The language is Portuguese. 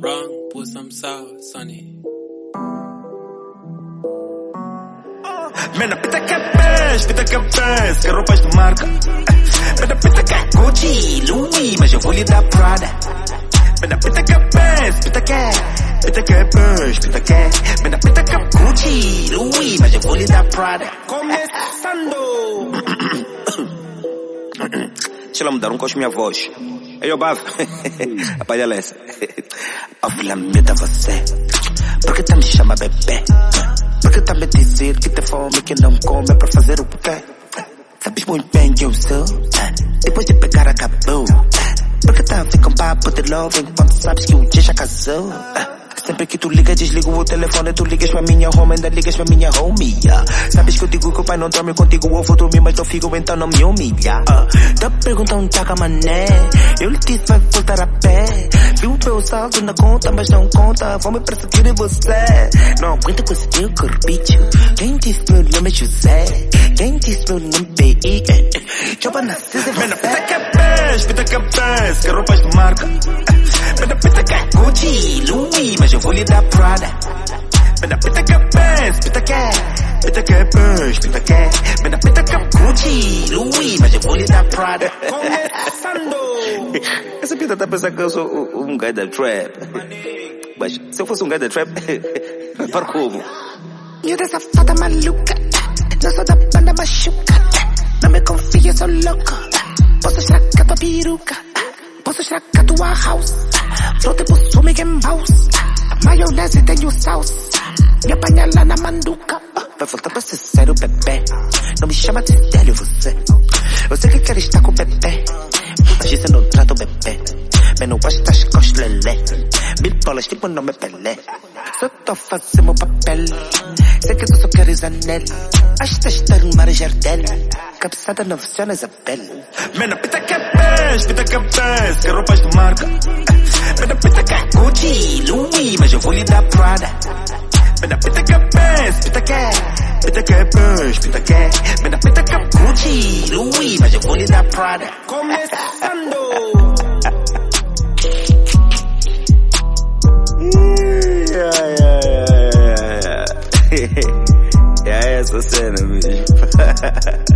Wrong, put some sauce on it. Mena pita que pés, que roupas de marca. Mena pita que Gucci, Louis, mas eu vou lhe dar Prada. Mena pita que pés, pita que Mena pita que Gucci, Louis, mas eu vou lhe dar Prada. Começando. Deixa ela mudar minha voz. Ei, ô Bav, apaga essa. Ouve miúda você, porque tá me chama bebê? Porque tá me dizer que tem fome, que não come pra fazer o quê? Sabes muito bem que eu sou, depois de pegar acabou. Porque tá a ver com papo de love enquanto sabes que o dia já casou. Sempre que tu liga, desligo o telefone, tu ligas pra minha home, ainda ligas pra minha homie. Sabes que eu digo que o pai não dorme contigo, eu vou dormir, mas não fico, então não me humilha. Tá perguntando taca mané, eu lhe disse vai voltar a pé. Viu o meu saldo na conta, mas não conta, vou me perseguir em você. Não aguento com esse teu corpício. Quem disse meu nome é José? Quem disse meu nome é B.I. Joba na cisa, mena pita que pés, que roupas de marca. Mena pita que Gucci, Louis, mas eu vou lhe dar Prada. Mena pita que pés, Mena pita que Gucci, Louis, mas eu vou lhe dar Prada. Começando. Essa pita tá pensando que eu sou um guy da trap. Mas se eu fosse um guy da trap, para como? Miúda safada maluca, não sou da banda machuca. Não me confia, sou louca. Posso estragar a tua peruca, posso estragar a tua house. Sou tipo Mickey Mouse, maionese tenho sauce. Me apanha lá na manduca. Vai voltar pra ser sério, bebê. Não me chama de sério, você. Eu sei que quer estar com o bebê, mas isso eu não trato bebê. Mas não gosto das costas, lelé. Mil bolas tipo não me pelé. Só tô fazendo meu papel. Sei que tu só queres anel. As testar mar jardel. Cabeçada não funciona, Isabel. Mena pita que pés, que roupas de marca. Mena pita que Gucci, Louis, mas eu vou lhe dar Prada. Mena pita que pés, Mena pita que Gucci, Louis, mas eu vou lhe dar Prada. Começando. É essa cena mesmo.